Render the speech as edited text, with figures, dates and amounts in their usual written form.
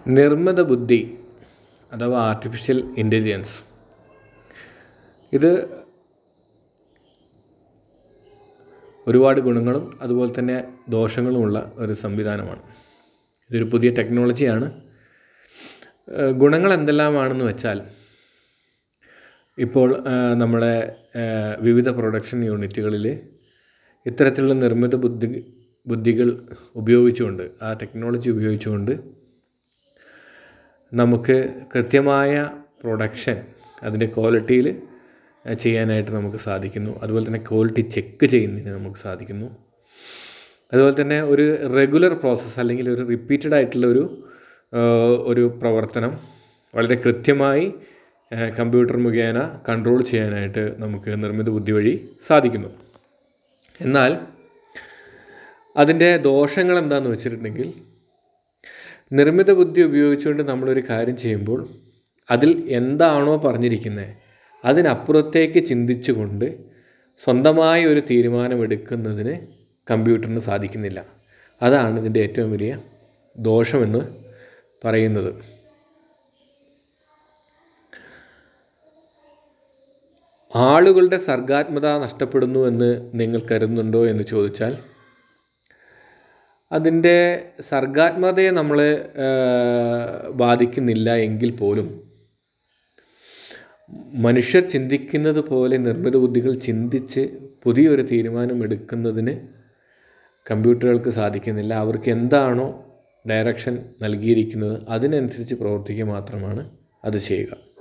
നിർമ്മിത ബുദ്ധി അഥവാ ആർട്ടിഫിഷ്യൽ ഇൻ്റലിജൻസ് ഇത് ഒരുപാട് ഗുണങ്ങളും അതുപോലെ തന്നെ ദോഷങ്ങളുമുള്ള ഒരു സംവിധാനമാണ്. ഇതൊരു പുതിയ ടെക്നോളജിയാണ്. ഗുണങ്ങൾ എന്തെല്ലാമാണെന്ന് വെച്ചാൽ, ഇപ്പോൾ നമ്മുടെ വിവിധ പ്രൊഡക്ഷൻ യൂണിറ്റുകളിൽ ഇത്തരത്തിലുള്ള നിർമ്മിത ബുദ്ധികൾ ഉപയോഗിച്ചുകൊണ്ട്, ആ ടെക്നോളജി ഉപയോഗിച്ചുകൊണ്ട് നമുക്ക് കൃത്യമായ പ്രൊഡക്ഷൻ അതിൻ്റെ ക്വാളിറ്റിയിൽ ചെയ്യാനായിട്ട് നമുക്ക് സാധിക്കുന്നു. അതുപോലെ തന്നെ ക്വാളിറ്റി ചെക്ക് ചെയ്യുന്നതിന് നമുക്ക് സാധിക്കുന്നു. അതുപോലെ തന്നെ ഒരു റെഗുലർ പ്രോസസ്സ് അല്ലെങ്കിൽ ഒരു റിപ്പീറ്റഡ് ആയിട്ടുള്ള ഒരു പ്രവർത്തനം വളരെ കൃത്യമായി കമ്പ്യൂട്ടർ മുഖേന കൺട്രോൾ ചെയ്യാനായിട്ട് നമുക്ക് നിർമ്മിത ബുദ്ധി വഴി സാധിക്കുന്നു. എന്നാൽ അതിൻ്റെ ദോഷങ്ങൾ എന്താണെന്ന് വെച്ചിട്ടുണ്ടെങ്കിൽ, നിർമ്മിത ബുദ്ധി ഉപയോഗിച്ചുകൊണ്ട് നമ്മളൊരു കാര്യം ചെയ്യുമ്പോൾ അതിൽ എന്താണോ പറഞ്ഞിരിക്കുന്നത് അതിനപ്പുറത്തേക്ക് ചിന്തിച്ചുകൊണ്ട് സ്വന്തമായ ഒരു തീരുമാനമെടുക്കുന്നതിന് കമ്പ്യൂട്ടറിന് സാധിക്കുന്നില്ല. അതാണ് ഇതിൻ്റെ ഏറ്റവും വലിയ ദോഷമെന്ന് പറയുന്നത്. ആളുകളുടെ സർഗാത്മകത നഷ്ടപ്പെടുന്നു എന്ന് നിങ്ങൾ കരുതുന്നുണ്ടോ എന്ന് ചോദിച്ചാൽ, അതിൻ്റെ സർഗാത്മകതയെ നമ്മൾ ബാധിക്കുന്നില്ല എങ്കിൽ പോലും മനുഷ്യർ ചിന്തിക്കുന്നത് പോലെ നിർമ്മിത ബുദ്ധികൾ ചിന്തിച്ച് പുതിയൊരു തീരുമാനം എടുക്കുന്നതിന് കമ്പ്യൂട്ടറുകൾക്ക് സാധിക്കുന്നില്ല. അവർക്ക് എന്താണോ ഡയറക്ഷൻ നൽകിയിരിക്കുന്നത് അതിനനുസരിച്ച് പ്രവർത്തിക്കുക മാത്രമാണ് അത് ചെയ്യുക.